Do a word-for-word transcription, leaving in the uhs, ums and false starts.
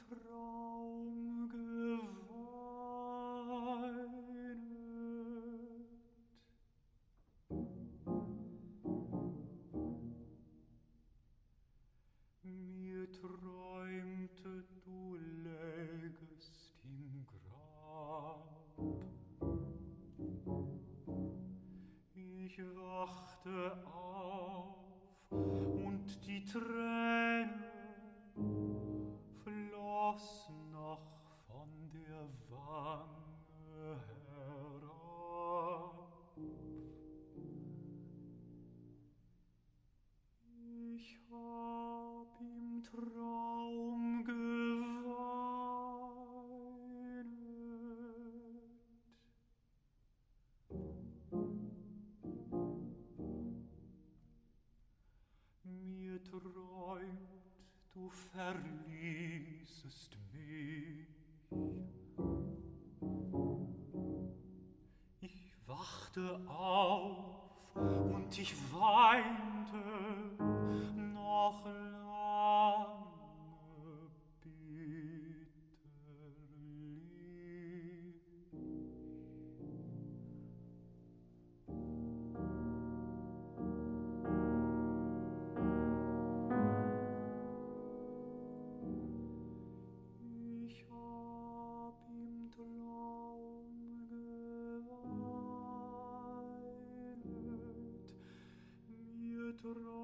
Traum geweinet. Mir träumte, du lägest im Grab. Ich wachte auf und die Tränen flossen noch von der Wange herab. Ich hab im Traum geweinet. Mir träumt, du verließest mich. Ich wachte auf und ich weinte noch lange bitterlich. Ich hab im Traum geweinet, mir träumt